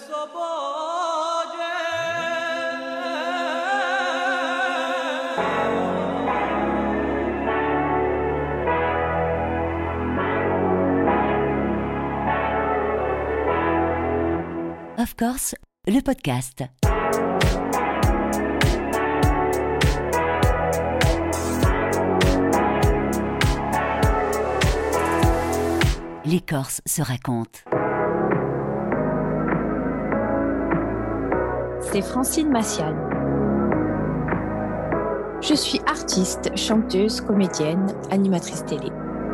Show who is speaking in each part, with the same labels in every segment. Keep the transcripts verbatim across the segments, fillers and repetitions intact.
Speaker 1: Of Course, le podcast. Les Corses se racontent.
Speaker 2: C'est Francine Massial. Je suis artiste, chanteuse, comédienne, animatrice télé.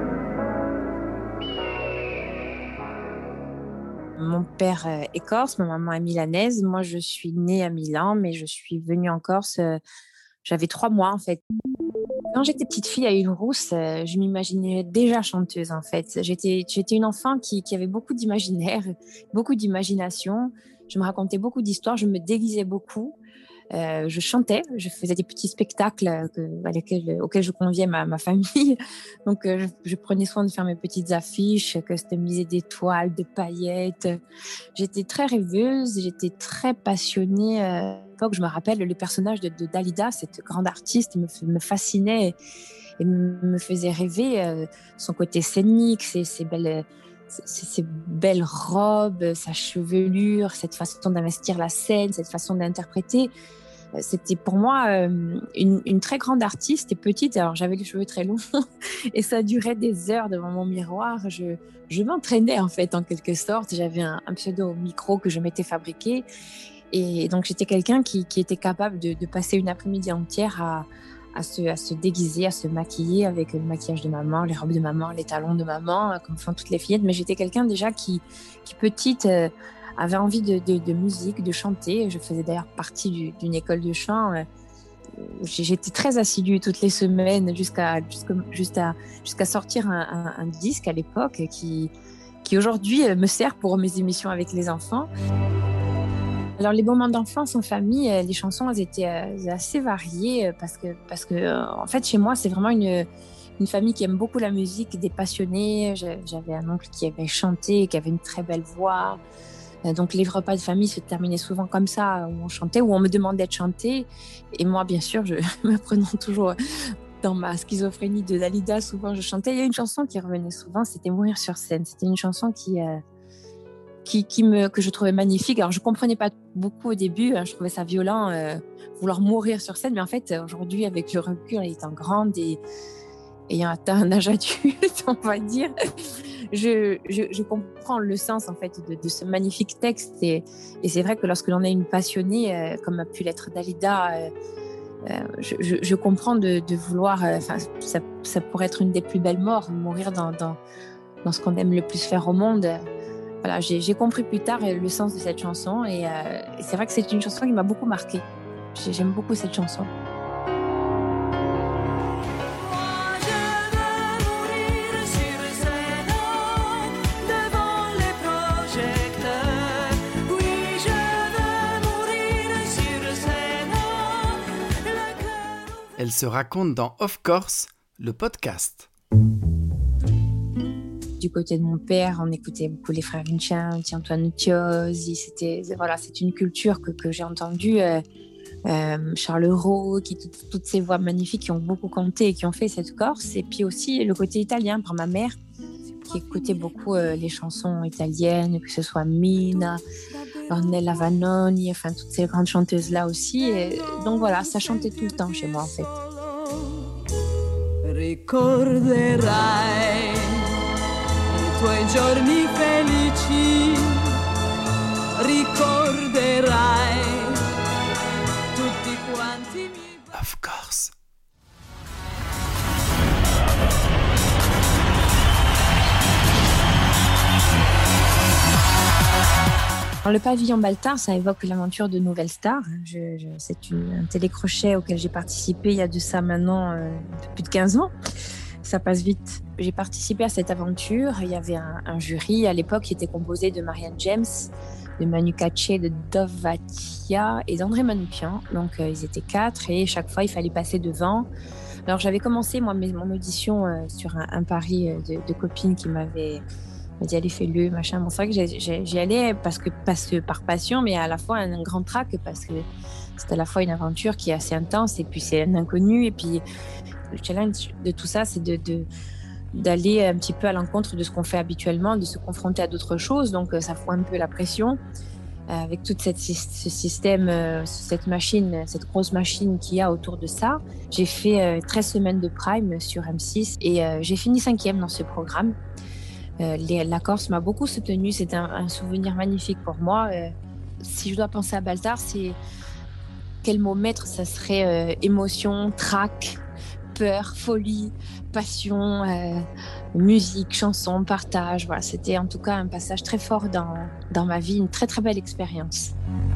Speaker 2: Mon père est corse, ma maman est milanaise. Moi, je suis née à Milan, mais je suis venue en Corse, euh, j'avais trois mois en fait. Quand j'étais petite fille à Île-Rousse, euh, je m'imaginais déjà chanteuse en fait. J'étais, j'étais une enfant qui, qui avait beaucoup d'imaginaire, beaucoup d'imagination. Je me racontais beaucoup d'histoires, je me déguisais beaucoup. Euh, je chantais, je faisais des petits spectacles que, à lesquels, auxquels je conviais ma, ma famille. Donc, euh, je, je prenais soin de faire mes petites affiches, customiser des toiles, de paillettes. J'étais très rêveuse, j'étais très passionnée. À l'époque, je me rappelle, le personnage de, de Dalida, cette grande artiste, me, me fascinait et me faisait rêver. Euh, son côté scénique, ses, ses belles... Ces belles robes, sa chevelure, cette façon d'investir la scène, cette façon d'interpréter. C'était pour moi euh, une, une très grande artiste et petite. Alors, j'avais les cheveux très longs et ça durait des heures devant mon miroir. Je, je m'entraînais en fait, en quelque sorte. J'avais un, un pseudo-micro que je m'étais fabriqué. Et donc, j'étais quelqu'un qui, qui était capable de, de passer une après-midi entière à, à, se, à se déguiser, à se maquiller avec le maquillage de maman, les robes de maman, les talons de maman, comme font toutes les fillettes. Mais j'étais quelqu'un déjà qui, qui petite, euh, avait envie de, de, de musique, de chanter. Je faisais d'ailleurs partie du, d'une école de chant. J'étais très assidue toutes les semaines jusqu'à, jusqu'à, jusqu'à, jusqu'à sortir un, un, un disque à l'époque qui, qui aujourd'hui me sert pour mes émissions avec les enfants. Alors, les moments d'enfance en famille, les chansons, elles étaient assez variées parce que, parce que en fait, chez moi, c'est vraiment une, une famille qui aime beaucoup la musique, des passionnés. J'avais un oncle qui avait chanté, qui avait une très belle voix. Donc, les repas de famille se terminaient souvent comme ça, où on chantait, où on me demandait de chanter. Et moi, bien sûr, je me prenant toujours dans ma schizophrénie de Dalida, souvent je chantais. Il y a une chanson qui revenait souvent, c'était Mourir sur scène. C'était une chanson qui... Euh, Qui, qui me, que je trouvais magnifique. Alors, je ne comprenais pas beaucoup au début, hein, je trouvais ça violent, euh, vouloir mourir sur scène, mais en fait, aujourd'hui, avec le recul, étant grande et ayant atteint un âge adulte, on va dire, je, je, je comprends le sens en fait, de, de ce magnifique texte. Et, et c'est vrai que lorsque l'on est une passionnée, euh, comme a pu l'être Dalida, euh, euh, je, je, je comprends de, de vouloir... Euh, ça, ça pourrait être une des plus belles morts, mourir dans, dans, dans ce qu'on aime le plus faire au monde. Voilà, j'ai, j'ai compris plus tard le sens de cette chanson et, euh, et c'est vrai que c'est une chanson qui m'a beaucoup marquée. J'aime beaucoup cette chanson.
Speaker 3: Elle se raconte dans Of Course, le podcast.
Speaker 2: Du côté de mon père, on écoutait beaucoup les frères Vincenzi, Antoine Nucciosi. C'était, voilà, c'est une culture que, que j'ai entendue. Euh, euh, Charles Raux, qui, tout, toutes ces voix magnifiques qui ont beaucoup compté et qui ont fait cette Corse. Et puis aussi le côté italien par ma mère, qui écoutait beaucoup euh, les chansons italiennes, que ce soit Mina, Ornella Vanoni, enfin toutes ces grandes chanteuses-là aussi. Et donc voilà, ça chantait tout le temps chez moi en fait.
Speaker 4: Ricorderai tuoi giorni felici, ricorderai tutti quanti miei...
Speaker 3: Of Course.
Speaker 2: Le pavillon Baltard, ça évoque l'aventure de Nouvelle Star. Je, je, c'est une, un télécrochet auquel j'ai participé il y a de ça maintenant euh, plus de quinze ans. Ça passe vite. J'ai participé à cette aventure. Il y avait un, un jury à l'époque qui était composé de Marianne James, de Manu Katché, de Dov Vatia et d'André Manoukian. Donc euh, ils étaient quatre et chaque fois il fallait passer devant. Alors j'avais commencé moi mes, mon audition euh, sur un, un pari de, de copines qui m'avaient Elle m'a dit allez fais-le, machin. Bon, c'est vrai que j'ai, j'ai, j'y allais parce que, parce que par passion, mais à la fois un, un grand trac parce que c'est à la fois une aventure qui est assez intense et puis c'est un inconnu. Et puis le challenge de tout ça, c'est de, de, d'aller un petit peu à l'encontre de ce qu'on fait habituellement, de se confronter à d'autres choses. Donc ça fout un peu la pression. Euh, avec tout ce système, euh, cette machine, cette grosse machine qu'il y a autour de ça. J'ai fait euh, treize semaines de Prime sur M six et euh, j'ai fini cinquième dans ce programme. Euh, les, la Corse m'a beaucoup soutenue, c'est un, un souvenir magnifique pour moi. Euh, si je dois penser à Baltar, c'est quel mot mettre? Ça serait euh, émotion, trac, peur, folie, passion, euh, musique, chanson, partage. Voilà, c'était en tout cas un passage très fort dans, dans ma vie, une très très belle expérience.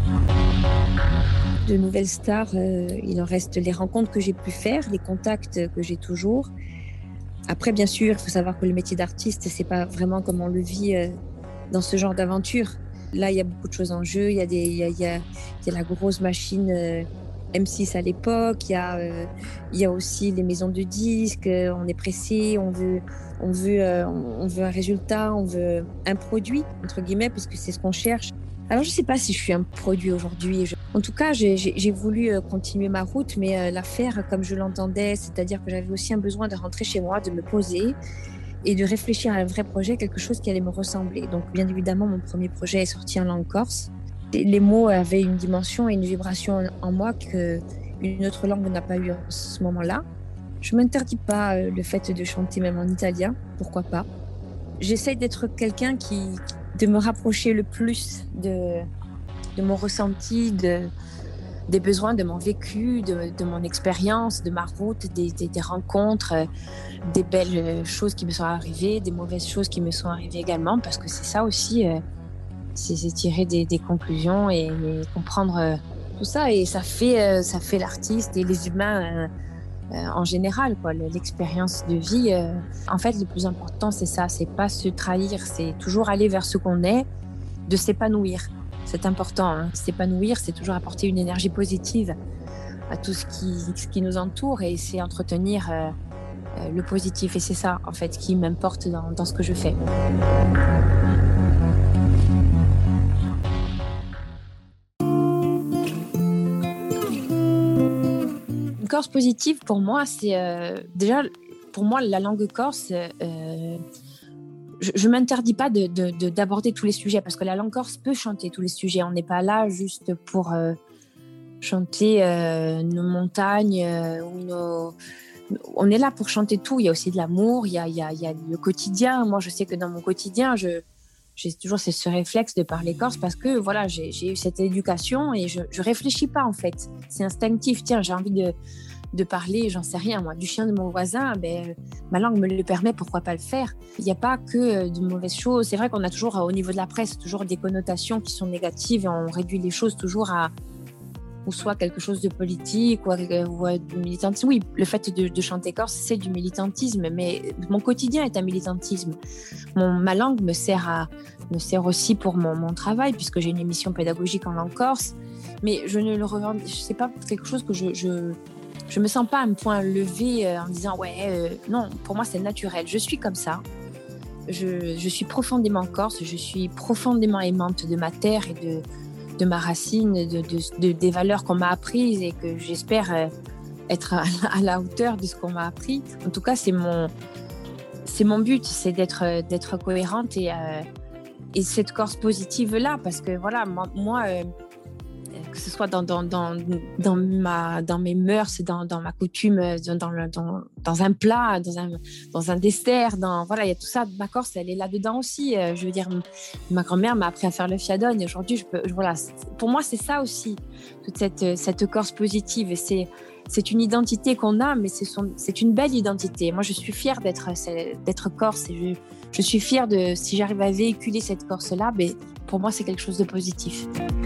Speaker 2: De nouvelles stars, euh, il en reste les rencontres que j'ai pu faire, les contacts que j'ai toujours. Après, bien sûr, il faut savoir que le métier d'artiste, c'est pas vraiment comme on le vit euh, dans ce genre d'aventure. Là, il y a beaucoup de choses en jeu. Il y a, des, il y a, il y a, il y a la grosse machine euh, M six à l'époque. Il y a, euh, il y a aussi les maisons de disques. Euh, on est pressé, on veut, on veut, euh, on veut un résultat, on veut un produit entre guillemets, puisque c'est ce qu'on cherche. Alors, je sais pas si je suis un produit aujourd'hui. Je... En tout cas, j'ai, j'ai, j'ai voulu continuer ma route, mais euh, la faire comme je l'entendais, c'est-à-dire que j'avais aussi un besoin de rentrer chez moi, de me poser et de réfléchir à un vrai projet, quelque chose qui allait me ressembler. Donc, bien évidemment, mon premier projet est sorti en langue corse. Et les mots avaient une dimension et une vibration en moi qu'une autre langue n'a pas eu à ce moment-là. Je ne m'interdis pas euh, le fait de chanter même en italien, pourquoi pas. J'essaye d'être quelqu'un qui... de me rapprocher le plus de, de mon ressenti, de, des besoins de mon vécu, de, de mon expérience, de ma route, des, des, des rencontres, des belles choses qui me sont arrivées, des mauvaises choses qui me sont arrivées également, parce que c'est ça aussi, euh, c'est, c'est tirer des, des conclusions et, et comprendre euh, tout ça. Et ça fait, euh, ça fait l'artiste et les humains euh, euh, en général, quoi, l'expérience de vie. Euh, en fait, le plus important, c'est ça, c'est pas se trahir, c'est toujours aller vers ce qu'on est, de s'épanouir. C'est important, hein. S'épanouir, c'est toujours apporter une énergie positive à tout ce qui, ce qui nous entoure et c'est entretenir euh, euh, le positif. Et c'est ça, en fait, qui m'importe dans, dans ce que je fais. Une Corse positive, pour moi, c'est euh, déjà, pour moi, la langue corse, euh, je ne m'interdis pas de, de, de, d'aborder tous les sujets parce que la langue corse peut chanter tous les sujets. On n'est pas là juste pour euh, chanter euh, nos montagnes euh, ou nos... On est là pour chanter tout. Il y a aussi de l'amour, il y a, il y a, il y a le quotidien. Moi, je sais que dans mon quotidien, je, j'ai toujours ce, ce réflexe de parler corse parce que voilà, j'ai, j'ai eu cette éducation et je ne réfléchis pas en fait. C'est instinctif. Tiens, j'ai envie de... de parler, j'en sais rien, moi, du chien de mon voisin, ben, ma langue me le permet, pourquoi pas le faire? Il n'y a pas que de mauvaises choses. C'est vrai qu'on a toujours, au niveau de la presse, toujours des connotations qui sont négatives et on réduit les choses toujours à ou soit quelque chose de politique ou, à, ou à du militantisme. Oui, le fait de, de chanter corse, c'est du militantisme, mais mon quotidien est un militantisme. Mon, ma langue me sert, à, me sert aussi pour mon, mon travail, puisque j'ai une émission pédagogique en langue corse, mais je ne le revendique, je sais pas, quelque chose que je... je Je me sens pas un point levé euh, en disant ouais euh, non, pour moi c'est naturel, je suis comme ça, je, je suis profondément corse, je suis profondément aimante de ma terre et de, de ma racine, de, de, de, des valeurs qu'on m'a apprises et que j'espère euh, être à, à la hauteur de ce qu'on m'a appris. En tout cas c'est mon, c'est mon but, c'est d'être, d'être cohérente et, euh, et cette Corse positive là parce que voilà, moi, moi euh, que ce soit dans, dans, dans, dans, ma, dans mes mœurs, dans, dans ma coutume, dans, le, dans, dans un plat, dans un, dans un dessert, dans, voilà, il y a tout ça. Ma Corse, elle est là-dedans aussi. Je veux dire, ma grand-mère m'a appris à faire le fiadone et aujourd'hui, je peux, voilà, pour moi, c'est ça aussi, toute cette, cette Corse positive. Et c'est, c'est une identité qu'on a, mais c'est, son, c'est une belle identité. Moi, je suis fière d'être, d'être Corse et je, je suis fière de, si j'arrive à véhiculer cette Corse-là, mais pour moi, c'est quelque chose de positif.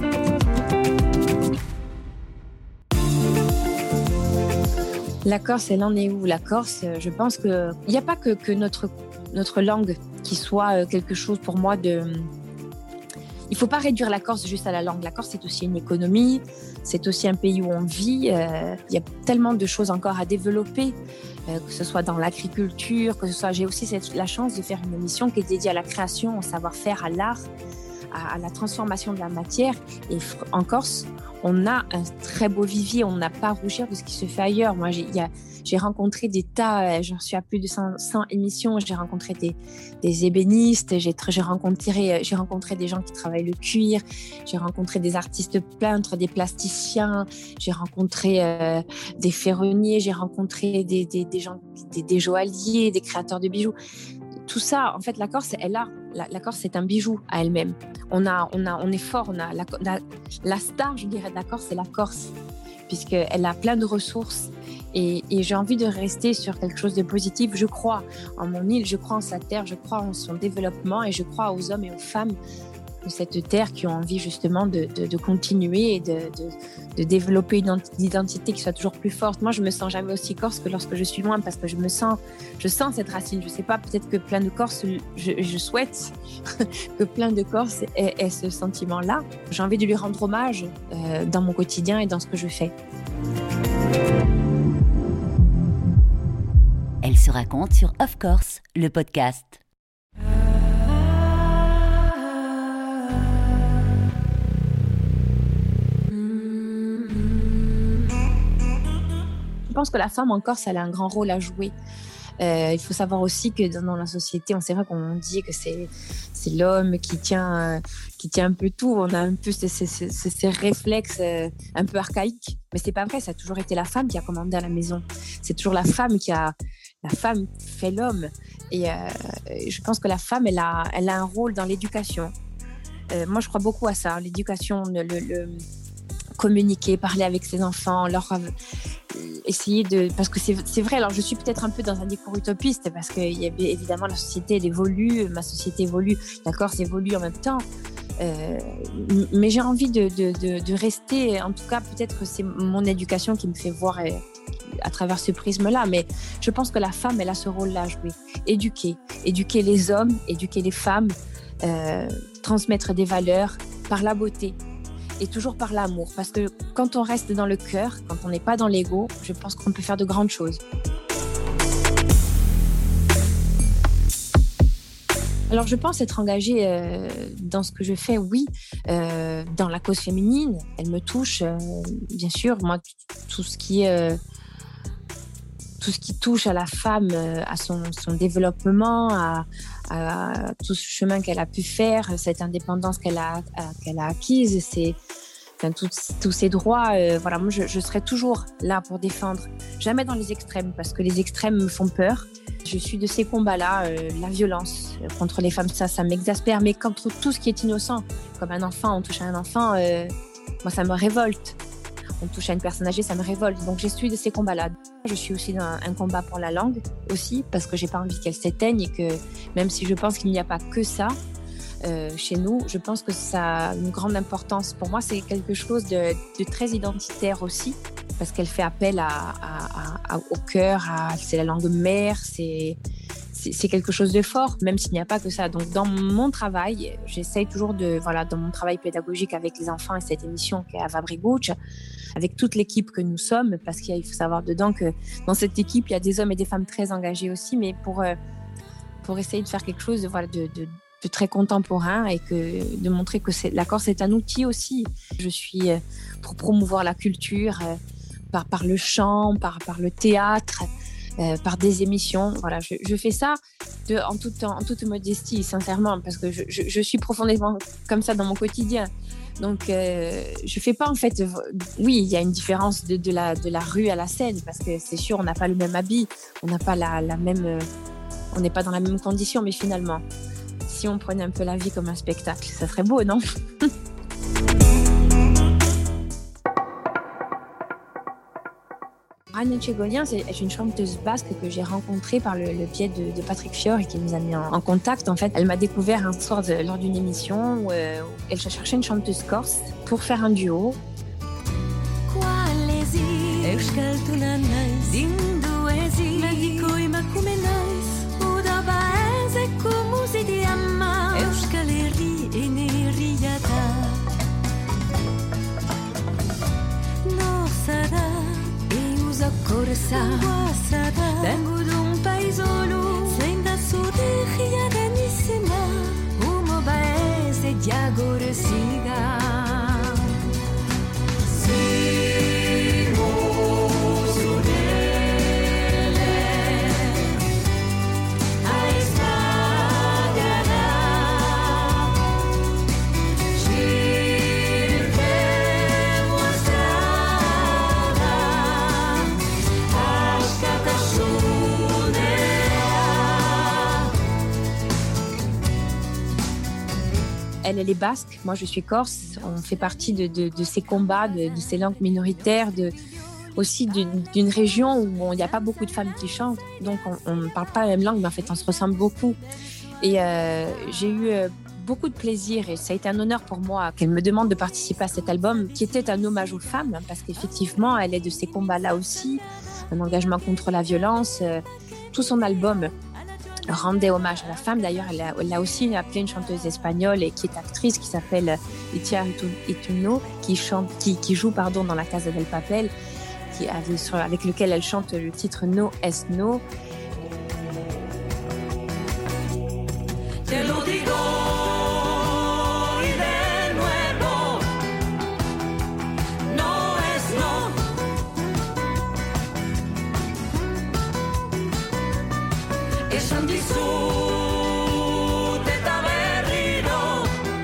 Speaker 2: La Corse, elle en est où? La Corse, je pense qu'il n'y a pas que, que notre, notre langue qui soit quelque chose pour moi de... il ne faut pas réduire la Corse juste à la langue. La Corse, c'est aussi une économie, c'est aussi un pays où on vit. Euh, il y a tellement de choses encore à développer, euh, que ce soit dans l'agriculture, que ce soit... J'ai aussi cette, la chance de faire une émission qui est dédiée à la création, au savoir-faire, à l'art, à, à la transformation de la matière. Et en Corse, on a un très beau vivier, on n'a pas à rougir de ce qui se fait ailleurs. Moi, j'ai, y a, j'ai rencontré des tas, j'en suis à plus de cent, cent émissions, j'ai rencontré des, des ébénistes, j'ai, j'ai, rencontré, j'ai rencontré des gens qui travaillent le cuir, j'ai rencontré des artistes peintres, des plasticiens, j'ai rencontré euh, des ferronniers, j'ai rencontré des, des, des gens, des, des joailliers, des créateurs de bijoux. Tout ça, en fait, la Corse, elle a, la, la Corse, c'est un bijou à elle-même. On a, on a, on est fort. On a la, la, la star, je dirais, de la Corse, c'est la Corse, puisqu'elle a plein de ressources. Et, et j'ai envie de rester sur quelque chose de positif. Je crois en mon île, je crois en sa terre, je crois en son développement et je crois aux hommes et aux femmes de cette terre qui ont envie justement de, de, de continuer et de, de, de développer une identité qui soit toujours plus forte. Moi, je me sens jamais aussi corse que lorsque je suis loin parce que je me sens, je sens cette racine. Je sais pas, peut-être que plein de Corses, je, je souhaite que plein de Corses aient, aient ce sentiment-là. J'ai envie de lui rendre hommage euh, dans mon quotidien et dans ce que je fais.
Speaker 1: Elle se raconte sur Of Course, le podcast.
Speaker 2: Je pense que la femme en Corse, elle a un grand rôle à jouer. Euh, il faut savoir aussi que dans, dans la société, on c'est vrai qu'on dit que c'est, c'est l'homme qui tient, qui tient un peu tout. On a un peu ces, ces, ces, ces réflexes euh, un peu archaïques. Mais c'est pas vrai, ça a toujours été la femme qui a commandé à la maison. C'est toujours la femme qui a... La femme fait l'homme. Et euh, je pense que la femme, elle a, elle a un rôle dans l'éducation. Euh, moi, je crois beaucoup à ça. L'éducation, le, le, le communiquer, parler avec ses enfants, leur essayer de... Parce que c'est, c'est vrai, alors je suis peut-être un peu dans un discours utopiste parce que y a, évidemment, la société, elle évolue, ma société évolue, la Corse évolue en même temps. Euh, mais j'ai envie de, de, de, de rester, en tout cas, peut-être que c'est mon éducation qui me fait voir euh, à travers ce prisme-là, mais je pense que la femme, elle a ce rôle-là à jouer. Éduquer, éduquer les hommes, éduquer les femmes, euh, transmettre des valeurs par la beauté et toujours par l'amour. Parce que quand on reste dans le cœur, quand on n'est pas dans l'ego, je pense qu'on peut faire de grandes choses. Alors, je pense être engagée euh, dans ce que je fais, oui, euh, dans la cause féminine. Elle me touche, euh, bien sûr. Moi, t- tout ce qui est... Euh, tout ce qui touche à la femme, euh, à son, son développement, à, à tout ce chemin qu'elle a pu faire, cette indépendance qu'elle a, à, qu'elle a acquise, c'est, enfin, tout, tous ses droits. Euh, voilà, moi, je, je serai toujours là pour défendre. Jamais dans les extrêmes, parce que les extrêmes me font peur. Je suis de ces combats-là, euh, la violence contre les femmes, ça, ça m'exaspère. Mais contre tout ce qui est innocent, comme un enfant, on touche à un enfant, euh, moi, ça me révolte. On touche à une personne âgée, ça me révolte. Donc, je suis de ces combats-là. Je suis aussi dans un combat pour la langue, aussi, parce que j'ai pas envie qu'elle s'éteigne et que, même si je pense qu'il n'y a pas que ça euh, chez nous, je pense que ça a une grande importance. Pour moi, c'est quelque chose de, de très identitaire aussi, parce qu'elle fait appel à, à, à, au cœur, à, c'est la langue mère, c'est, c'est, c'est quelque chose de fort, même s'il n'y a pas que ça. Donc, dans mon travail, j'essaye toujours de, voilà, dans mon travail pédagogique avec les enfants et cette émission qui est à Vabrigouch, avec toute l'équipe que nous sommes, parce qu'il faut savoir dedans que dans cette équipe, il y a des hommes et des femmes très engagés aussi, mais pour, euh, pour essayer de faire quelque chose de, voilà, de, de, de très contemporain et que, de montrer que c'est, la Corse est un outil aussi. Je suis euh, pour promouvoir la culture euh, par, par le chant, par, par le théâtre, euh, par des émissions. Voilà, je, je fais ça de, en, toute, en toute modestie, sincèrement, parce que je, je, je suis profondément comme ça dans mon quotidien. Donc, euh, je fais pas en fait. Oui, il y a une différence de, de, la, de la rue à la scène parce que c'est sûr, on n'a pas le même habit, on n'a pas la, la même, euh, on n'est pas dans la même condition. Mais finalement, si on prenait un peu la vie comme un spectacle, ça serait beau, non? Anne Tchégolien, c'est une chanteuse basque que j'ai rencontrée par le, le biais de, de Patrick Fior et qui nous a mis en, en contact. En fait, elle m'a découvert un soir de, lors d'une émission où, euh, où elle cherchait une chanteuse corse pour faire un duo.
Speaker 5: guasa Vengo d'un paesolo Senda sudehia benissima Umo paese di agorsiga
Speaker 2: Elle, elle est basque, moi je suis corse. On fait partie de, de, de ces combats, de, de ces langues minoritaires, de, aussi d'une, d'une région où il n'y a pas beaucoup de femmes qui chantent. Donc on ne parle pas la même langue, mais en fait on se ressemble beaucoup. Et euh, j'ai eu euh, beaucoup de plaisir et ça a été un honneur pour moi qu'elle me demande de participer à cet album qui était un hommage aux femmes, parce qu'effectivement elle est de ces combats-là aussi, un engagement contre la violence. Euh, tout son album rendait hommage à la femme. D'ailleurs, elle a, elle a aussi appelé une chanteuse espagnole et qui est actrice, qui s'appelle Itziar Ituno, qui chante, qui, qui joue pardon dans La Casa del Papel, qui avait, sur, avec lequel elle chante le titre No es No.
Speaker 4: Te lo digo y de nuevo, no es no. Esan dizut eta berriro,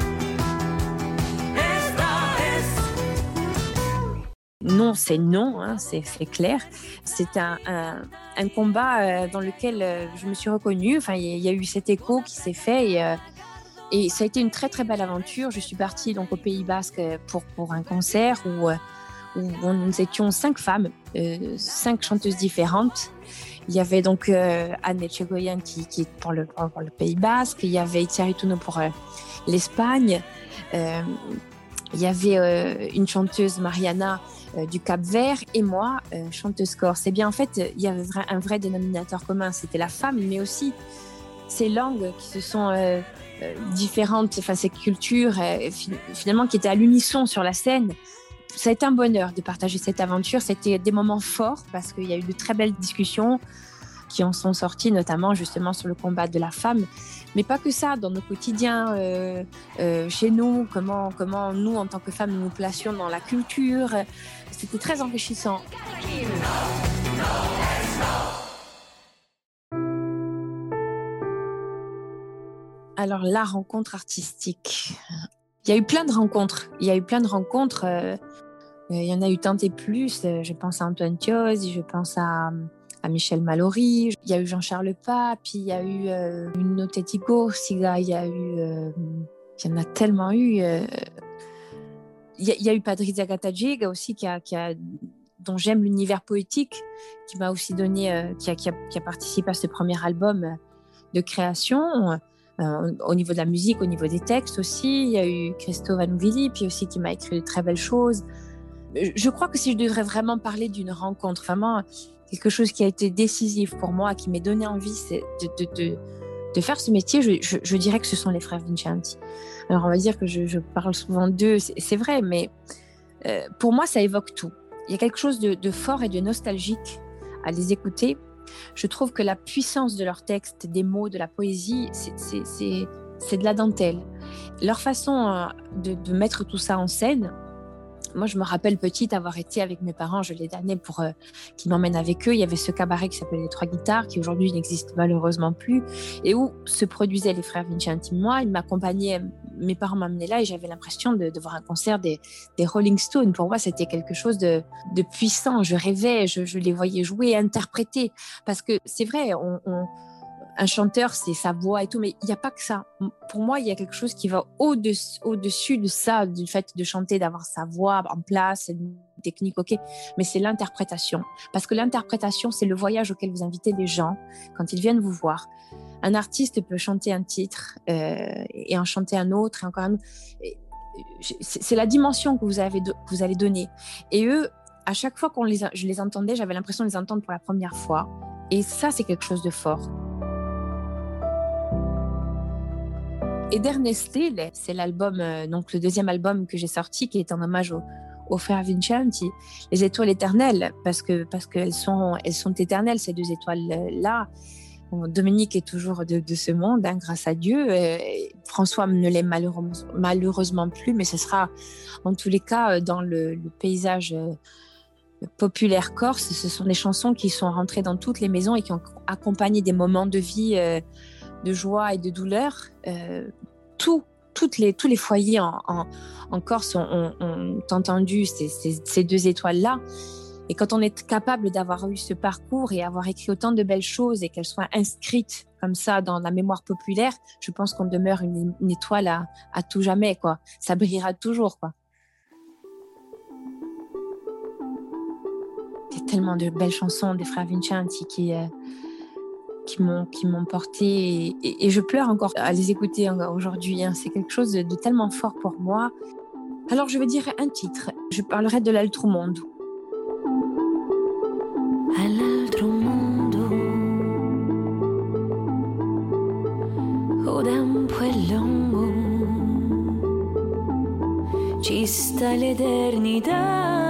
Speaker 4: ez da ez.
Speaker 2: Non, c'est non, hein, c'est, c'est clair. C'est un, un, un combat euh, dans lequel euh, je me suis reconnue. Enfin, il y, y a eu cet écho qui s'est fait et, euh, et ça a été une très très belle aventure. Je suis partie donc au Pays Basque pour pour un concert où euh, où nous étions cinq femmes, euh, cinq chanteuses différentes. Il y avait donc euh, Anne Etxegoyen qui, qui est pour le, pour le Pays Basque, il y avait Itziar Ituno pour euh, l'Espagne, euh, il y avait euh, une chanteuse Mariana euh, du Cap-Vert et moi, euh, chanteuse corse. Et bien en fait, il y avait un vrai dénominateur commun, c'était la femme, mais aussi ces langues qui se sont euh, euh, différentes, enfin ces cultures euh, finalement qui étaient à l'unisson sur la scène. Ça a été un bonheur de partager cette aventure. C'était des moments forts parce qu'il y a eu de très belles discussions qui en sont sorties, notamment justement sur le combat de la femme. Mais pas que ça, dans nos quotidiens, euh, euh, chez nous, comment, comment nous, en tant que femmes, nous nous placions dans la culture. C'était très enrichissant. Alors, la rencontre artistique. Il y a eu plein de rencontres. Il y a eu plein de rencontres. Euh, il y en a eu tant et plus. Je pense à Antoine Thioz, je pense à, à Michel Mallory. Il y a eu Jean-Charles Pape, puis il y a eu euh, une Tetico Siga. Il y a eu, euh, il y en a tellement eu. Euh, il, y a, il y a eu Patrizia Gatagiga aussi, qui a, qui a, dont j'aime l'univers poétique, qui m'a aussi donné, euh, qui, a, qui, a, qui a participé à ce premier album de création. Euh, au niveau de la musique, au niveau des textes aussi. Il y a eu Christo Vanuvili, puis aussi qui m'a écrit de très belles choses. Je crois que si je devrais vraiment parler d'une rencontre, vraiment quelque chose qui a été décisif pour moi, qui m'a donné envie c'est de, de, de, de faire ce métier, je, je, je dirais que ce sont les frères Vincenti. Alors on va dire que je, je parle souvent d'eux, c'est, c'est vrai, mais euh, pour moi ça évoque tout. Il y a quelque chose de, de fort et de nostalgique à les écouter. Je trouve que la puissance de leurs textes, des mots, de la poésie, c'est, c'est, c'est, c'est de la dentelle. Leur façon de, de mettre tout ça en scène, moi je me rappelle petite avoir été avec mes parents, je l'ai damné pour euh, qu'ils m'emmènent avec eux. Il y avait ce cabaret qui s'appelait Les Trois Guitares, qui aujourd'hui n'existe malheureusement plus, et où se produisaient les frères Vincenti. Moi, ils m'accompagnaient, mes parents m'amenaient là et j'avais l'impression de, de voir un concert des, des Rolling Stones. Pour moi, c'était quelque chose de, de puissant. Je rêvais, je, je les voyais jouer, interpréter. Parce que c'est vrai, on, on, un chanteur, c'est sa voix et tout, mais il n'y a pas que ça. Pour moi, il y a quelque chose qui va au-dessus, au-dessus de ça, du fait de chanter, d'avoir sa voix en place, une technique, ok, mais c'est l'interprétation. Parce que l'interprétation, c'est le voyage auquel vous invitez les gens quand ils viennent vous voir. Un artiste peut chanter un titre euh, et en chanter un autre, et encore un autre. C'est, c'est la dimension que vous, avez, que vous allez donner. Et eux, à chaque fois que je les entendais, j'avais l'impression de les entendre pour la première fois. Et ça, c'est quelque chose de fort. Eder Nestlé, c'est l'album, euh, donc le deuxième album que j'ai sorti, qui est en hommage au, aux frères Vincenti, les étoiles éternelles, parce que parce qu'elles sont elles sont éternelles ces deux étoiles là. Bon, Dominique est toujours de, de ce monde, hein, grâce à Dieu. Euh, François ne l'est malheureusement, malheureusement plus, mais ce sera en tous les cas dans le, le paysage euh, populaire corse. Ce sont des chansons qui sont rentrées dans toutes les maisons et qui ont accompagné des moments de vie euh, de joie et de douleur. Euh, tout, toutes les, tous les foyers en, en, en Corse ont, ont, ont entendu ces, ces, ces deux étoiles-là. Et quand on est capable d'avoir eu ce parcours et avoir écrit autant de belles choses et qu'elles soient inscrites comme ça dans la mémoire populaire, je pense qu'on demeure une, une étoile à, à tout jamais, quoi. Ça brillera toujours, quoi. Il y a tellement de belles chansons des frères Vincenti qui, euh, qui, m'ont, qui m'ont porté et, et, et je pleure encore à les écouter aujourd'hui, hein. C'est quelque chose de, de tellement fort pour moi. Alors je vais dire un titre. Je parlerai de l'Altro Mondo.
Speaker 5: All'altro mondo o tempo è lungo ci sta l'eternità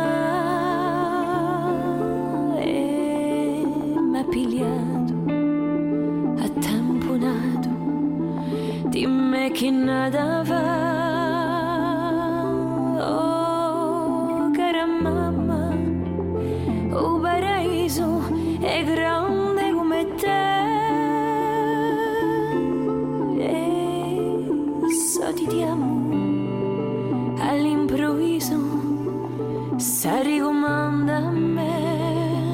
Speaker 5: e m'ha pigliato a tamponato dimmi che nada va oh cara mamma o paraíso è grande come te e so ti amo all'improvviso sa ricomanda a me.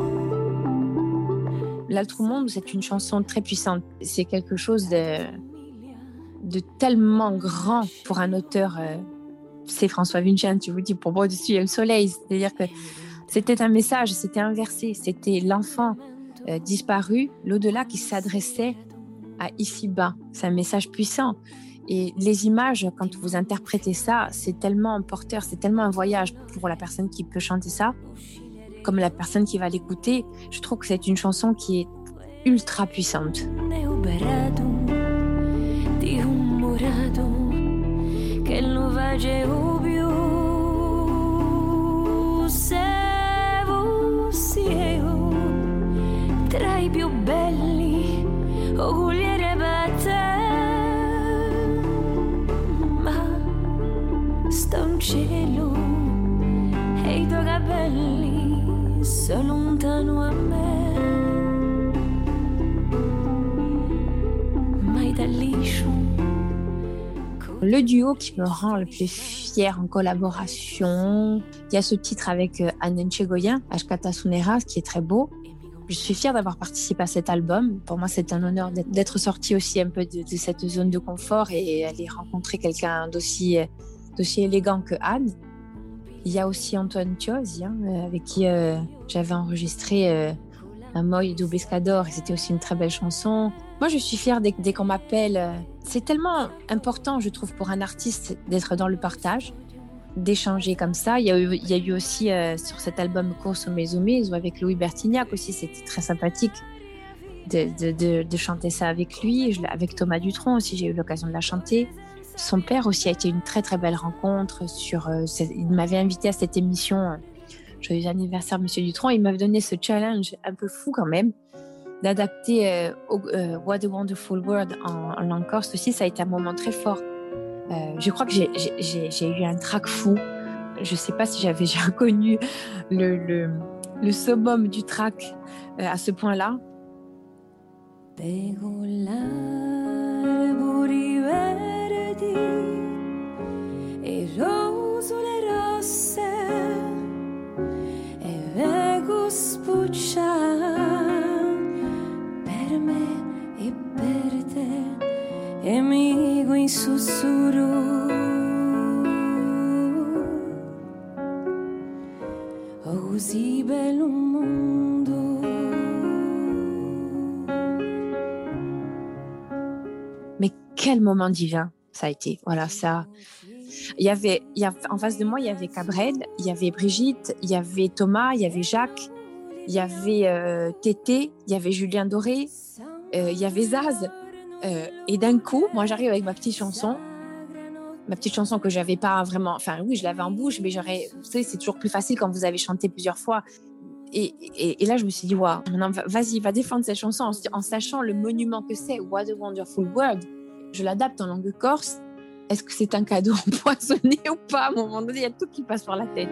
Speaker 2: L'Altro Mondo, c'est une chanson très puissante. C'est quelque chose de, de tellement grand pour un auteur. Euh, c'est François Vincenti, je vous dis, pour moi, au-dessus, il y a le soleil. C'est-à-dire que c'était un message, c'était un verset, c'était l'enfant euh, disparu, l'au-delà qui s'adressait à ici-bas. C'est un message puissant. Et les images, quand vous interprétez ça, c'est tellement porteur, c'est tellement un voyage pour la personne qui peut chanter ça, comme la personne qui va l'écouter. Je trouve que c'est une chanson qui est ultra puissante.
Speaker 5: Tra i più belli oculiere per te ma sto in cielo e i tuoi capelli sono lontano a me mai da liscio.
Speaker 2: Le duo qui me rend le plus fière en collaboration, il y a ce titre avec Anne Nchegoyen, Ashkata Suneras, qui est très beau. Je suis fière d'avoir participé à cet album. Pour moi, c'est un honneur d'être sortie aussi un peu de, de cette zone de confort et aller rencontrer quelqu'un d'aussi, d'aussi élégant que Anne. Il y a aussi Antoine Thiosi, hein, avec qui euh, j'avais enregistré euh, un Moi do Pescador et c'était aussi une très belle chanson. Moi, je suis fière dès, dès qu'on m'appelle. C'est tellement important, je trouve, pour un artiste d'être dans le partage, d'échanger comme ça. Il y a eu, il y a eu aussi euh, sur cet album Corso Meso Meso avec Louis Bertignac aussi, c'était très sympathique de, de, de, de chanter ça avec lui. Je, avec Thomas Dutronc aussi, j'ai eu l'occasion de la chanter. Son père aussi a été une très très belle rencontre. Sur, euh, il m'avait invité à cette émission. Euh, Joyeux anniversaire, Monsieur Dutronc. Il m'avait donné ce challenge un peu fou quand même, d'adapter euh, euh, What a Wonderful World en, en langue corse aussi. Ça a été un moment très fort. Euh, je crois que j'ai, j'ai, j'ai eu un trac fou. Je ne sais pas si j'avais déjà connu le, le, le summum du trac euh, à ce point-là.
Speaker 5: Amigo in sussurro oh così bello mondo.
Speaker 2: Mais quel moment divin ça a été. Voilà, ça. Il y avait, il y avait en face de moi, il y avait Cabrel, il y avait Brigitte, il y avait Thomas, il y avait Jacques, il y avait euh, Tété, il y avait Julien Doré, euh, il y avait Zaz. Euh, et d'un coup, moi j'arrive avec ma petite chanson, ma petite chanson que j'avais pas vraiment, enfin oui, je l'avais en bouche, mais j'aurais, vous savez, c'est toujours plus facile quand vous avez chanté plusieurs fois. Et, et, et là, je me suis dit, waouh, vas-y, va défendre cette chanson en, en sachant le monument que c'est, What a Wonderful World. Je l'adapte en langue corse. Est-ce que c'est un cadeau empoisonné ou pas? À un moment donné, il y a tout qui passe par la tête.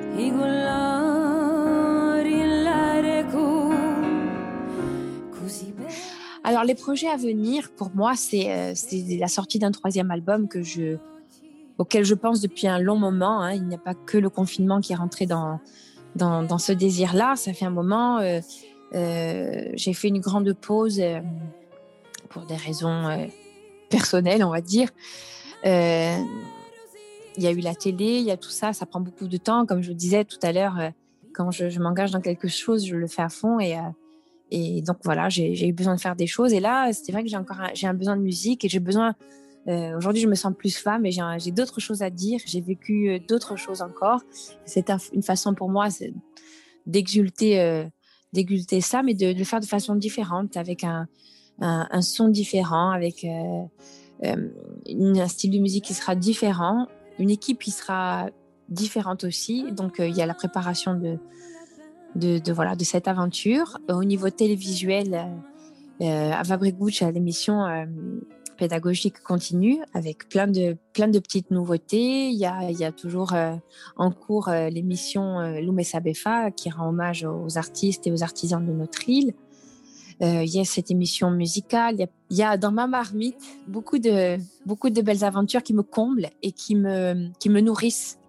Speaker 2: Alors, les projets à venir, pour moi, c'est, euh, c'est la sortie d'un troisième album que je, auquel je pense depuis un long moment. Hein. Il n'y a pas que le confinement qui est rentré dans, dans, dans ce désir-là. Ça fait un moment. Euh, euh, j'ai fait une grande pause euh, pour des raisons euh, personnelles, on va dire. Euh, il y a eu la télé, il y a tout ça, ça prend beaucoup de temps. Comme je vous disais tout à l'heure, euh, quand je, je m'engage dans quelque chose, je le fais à fond. Et, euh, et donc voilà, j'ai, j'ai eu besoin de faire des choses. Et là, c'est vrai que j'ai encore un, j'ai un besoin de musique et j'ai besoin... Euh, aujourd'hui, je me sens plus femme et j'ai, un, j'ai d'autres choses à dire. J'ai vécu d'autres choses encore. C'est un, une façon pour moi c'est d'exulter, euh, d'exulter ça, mais de, de le faire de façon différente, avec un, un, un son différent, avec... Euh, Euh, un style de musique qui sera différent, une équipe qui sera différente aussi. Donc, euh, il y a la préparation de, de, de, voilà, de cette aventure. Euh, au niveau télévisuel, euh, Ava Breguc a l'émission euh, pédagogique continue avec plein de, plein de petites nouveautés. Il y a, il y a toujours euh, en cours euh, l'émission euh, Lume Sabefa qui rend hommage aux artistes et aux artisans de notre île. Euh, il y a cette émission musicale, il y a, il y a dans ma marmite beaucoup de, beaucoup de belles aventures qui me comblent et qui me, qui me nourrissent.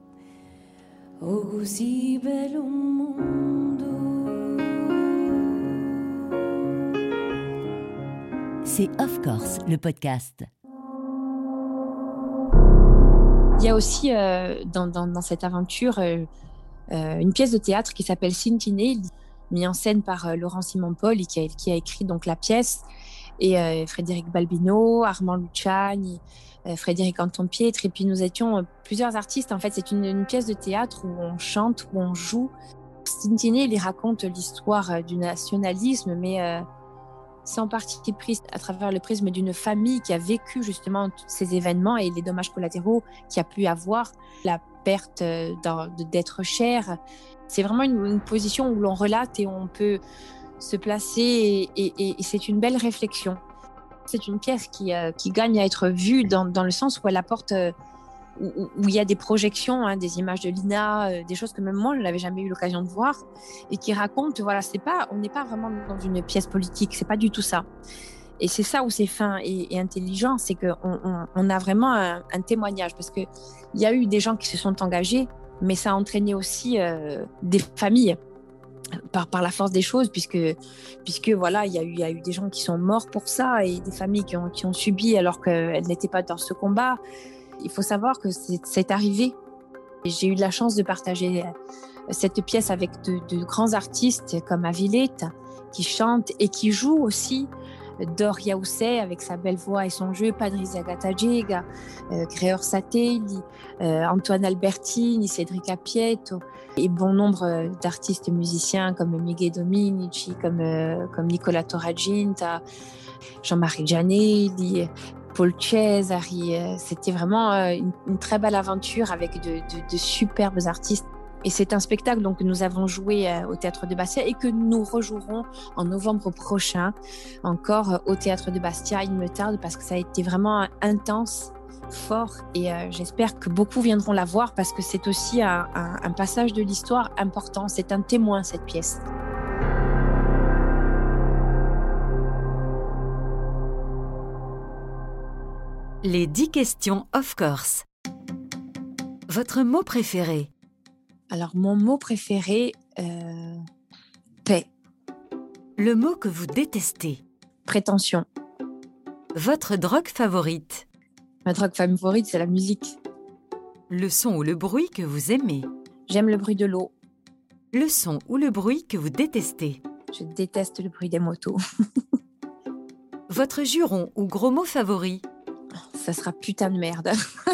Speaker 1: C'est Of Course, le podcast.
Speaker 2: Il y a aussi euh, dans, dans, dans cette aventure euh, euh, une pièce de théâtre qui s'appelle Sintine, mis en scène par euh, Laurent Simon-Paul, qui a, qui a écrit donc la pièce, et euh, Frédéric Balbino, Armand Luciani, euh, Frédéric Anton-Pietre, et puis nous étions euh, plusieurs artistes. En fait, c'est une, une pièce de théâtre où on chante, où on joue. Sintine, il y raconte l'histoire euh, du nationalisme, mais euh, sans partie prise à travers le prisme d'une famille qui a vécu justement tous ces événements et les dommages collatéraux qu'il y a pu avoir, la perte euh, d'être cher. C'est vraiment une, une position où l'on relate et on peut se placer et, et, et c'est une belle réflexion. C'est une pièce qui, euh, qui gagne à être vue dans, dans le sens où elle apporte, euh, où, où il y a des projections, hein, des images de Lina, euh, des choses que même moi, je n'avais jamais eu l'occasion de voir et qui racontent, voilà, c'est pas, on n'est pas vraiment dans une pièce politique, c'est pas du tout ça. Et c'est ça où c'est fin et, et intelligent, c'est qu'on on, on a vraiment un, un témoignage parce qu'il y a eu des gens qui se sont engagés, mais ça a entraîné aussi euh, des familles par, par la force des choses, puisque, puisque voilà, il y a eu, il y a eu des gens qui sont morts pour ça et des familles qui ont, qui ont subi alors qu'elles n'étaient pas dans ce combat. Il faut savoir que c'est, c'est arrivé. Et j'ai eu de la chance de partager cette pièce avec de, de grands artistes comme Avilette, qui chantent et qui jouent aussi. Dor Yaousé avec sa belle voix et son jeu, Padrizia Gatajega, euh, Gréor Satelli, euh, Antoine Albertini, Cédric Apieto et bon nombre d'artistes et musiciens comme Miguel Dominici, comme, euh, comme Nicola Toraginta, Jean-Marie Gianelli, Paul Cesari. C'était vraiment une, une très belle aventure avec de, de, de superbes artistes. Et c'est un spectacle donc, que nous avons joué au Théâtre de Bastia et que nous rejouerons en novembre prochain, encore au Théâtre de Bastia. Il me tarde parce que ça a été vraiment intense, fort, et euh, j'espère que beaucoup viendront la voir parce que c'est aussi un, un, un passage de l'histoire important. C'est un témoin, cette pièce.
Speaker 6: Les dix questions Of Course. Votre mot préféré?
Speaker 2: Alors, mon mot préféré, euh, paix.
Speaker 6: Le mot que vous détestez?
Speaker 2: Prétention.
Speaker 6: Votre drogue favorite?
Speaker 2: Ma drogue favorite, c'est la musique.
Speaker 6: Le son ou le bruit que vous aimez?
Speaker 2: J'aime le bruit de l'eau.
Speaker 6: Le son ou le bruit que vous détestez?
Speaker 2: Je déteste le bruit des motos.
Speaker 6: Votre juron ou gros mot favori?
Speaker 2: Ça sera putain de merde.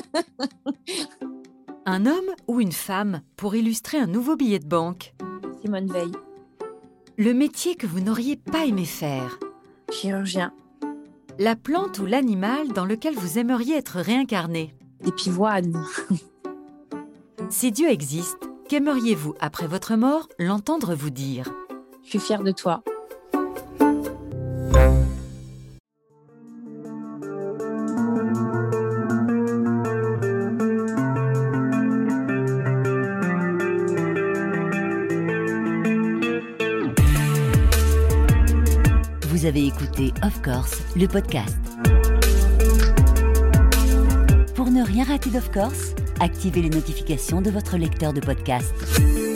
Speaker 6: Un homme ou une femme pour illustrer un nouveau billet de banque?
Speaker 2: Simone Veil.
Speaker 6: Le métier que vous n'auriez pas aimé faire?
Speaker 2: Chirurgien.
Speaker 6: La plante ou l'animal dans lequel vous aimeriez être réincarné?
Speaker 2: des pivoines.
Speaker 6: Si Dieu existe, qu'aimeriez-vous, après votre mort, l'entendre vous dire ?
Speaker 2: Je suis fière de toi.
Speaker 1: Vous avez écouté Of Course, le podcast. Pour ne rien rater d'Of Course, activez les notifications de votre lecteur de podcast.